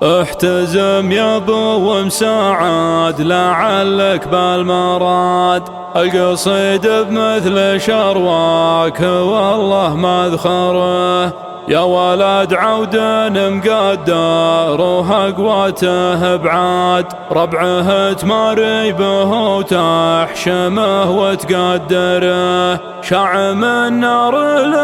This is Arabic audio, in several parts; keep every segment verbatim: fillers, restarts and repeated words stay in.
احتزم يا ابو مساعد لعلك بالمراد، القصيد بمثل شرواك والله مذخره. يا ولد عود مقدر وهقوته بعاد، ربعه تماري به وتحشمه وتقدره. شع من نار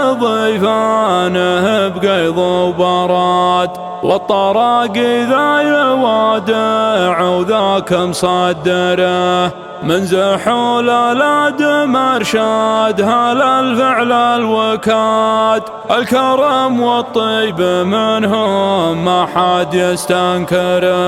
لضيفانه بقيض وبراد، والطراق ذا يوادع وذاك مصدره. من زحول الاد مرشاد هلا الفعل الوكاد، الكرم والطيب منهم ما حد يستنكره.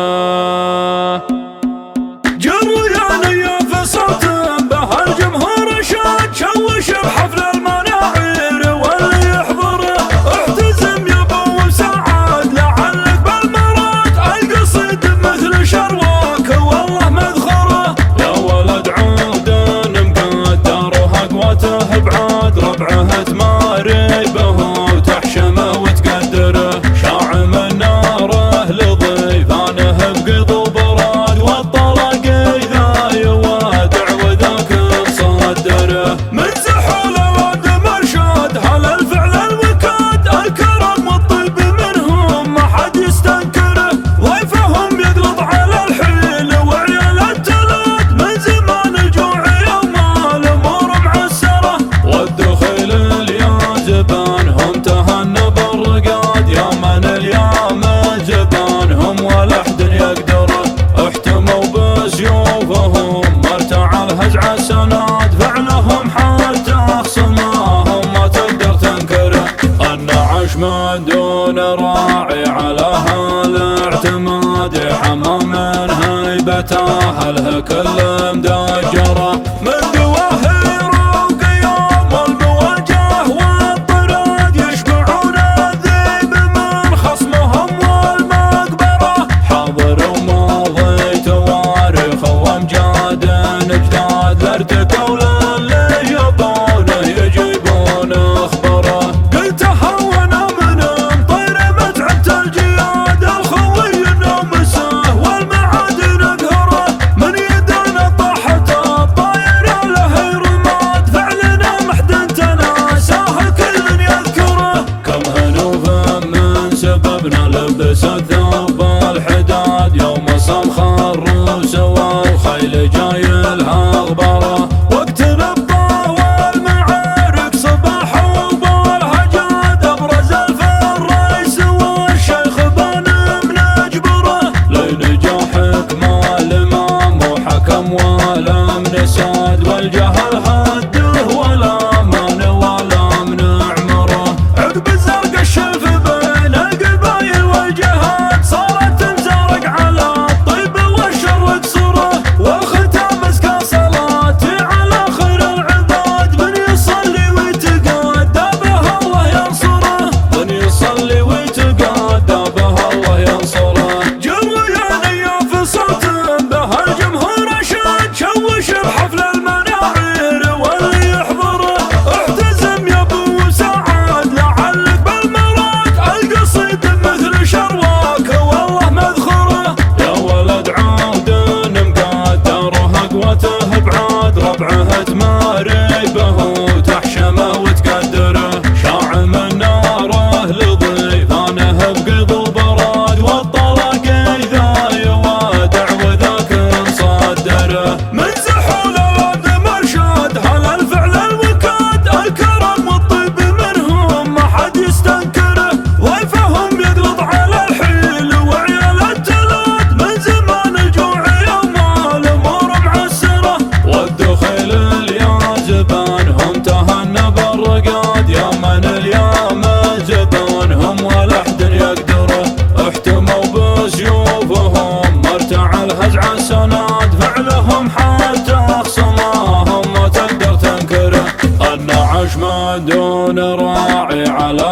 جريان يا فصلت به الجمهور شاد، شوش بحفل المناعير واللي يحضره. احتزم يا ابو مساعد لعلك بالمراد، القصيد مثل شرواك والله مذخره. يا ولد عود مقدر وهقوته بعاد، ربعه تماري به وتحشمه وتقدره. شاع من ناره لضيفانه بقيض وبراد، والطرق ذا يوادع وذاك مصدره. من زحول الواد مرشاد هلا الفعل الوكاد، الكرم والطيب منهم ما حد يستنكره. ضيفهم يقلط على الحيل وعيال التلاد، من زمان الجوع يوم الامور معسره. والدخيل اليازبانهم تهنى بالرقاد، يا من اليام جبانهم ولا احد يقدره. احتموا بسيوفهم مرتع الهزع السناد، فعلهم حتى خصماهم ما تقدر تنكره. النعش من دون راعي على هالاعتماد، حمام من هيبته هله كل مدجره. من دواهير وقيام والمواجه والطراد، يشبعون الذيب من خصمهم والمقبره. حاضر وماضي تواريخ وامجاد اجداد، لارتكوا للي يبونه يجيبون اخباره. قلت هونا من طير متعبت الجياد، الخوي نمسه والمعادن اقهره. من يدنا طاحت الطاير له رماد، فعلنا محد تناساه كل يذكره. كم هنوف من سببنا لبس الثوب الحداد، يوم صمخ الروس والخيل جايلها غبره. وقت نبضه والمعارك صباح وبالهجاد، ابرز الفريس والشيخ بن منجبره. لنجاحك ما الامام وحكم ولم نساد، والجهل هده ولا من ولا من عمره. عقب زرق الشلف بين القبايل والجهاد، صارت تنزرق على الطيب والشر قصره. والختام ازكى صلاتي على خير العباد، من يصلي ويتقادى به الله ينصره. من يصلي ويتقادى به الله ينصره. جريان يا فصلت به الجمهور شاد، شوش بحفل المناعير واللي يحضره. احتزم يا ابو مساعد لعلك بالمراد، القصيد مثل شرواك والله مذخره. يا ولد عود مقدر وهقوته بعاد، ربعه تماري به وتحشمه وتقدره. شاع من ناره لضيفانه بقيض وبراد، والطرق ذا يوادع وذاك مصدره. من زحول الواد مرشاد هلا الفعل الوكاد، الكرم والطيب منهم ما حد يستنكره. ضيفهم يقلط على الحيل وعيال التلاد، من زمان الجوع يوم الامور معسره. والدخيل اليازبانهم تهنى بالرقاد، يا من اليام جبانهم ولا احد يقدره. احتموا بسيوفهم مرتع الهزع السناد، فعلهم حتى خصماهم ما تقدر تنكره. النعش من دون راعي على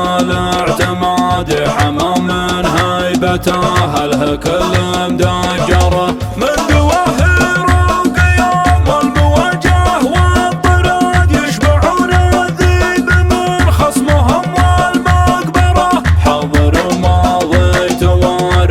هالاعتماد، حمام من هيبته هله كل مدجره. من دواهير وقيام والمواجه والطراد، يشبعون الذيب من خصمهم والمقبره. حاضر وماضي تواريخ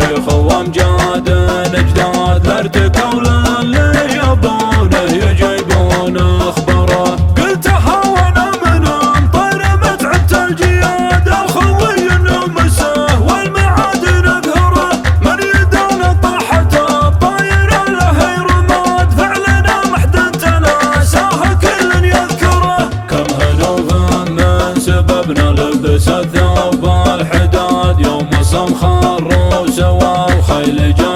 الروس والخيل جاء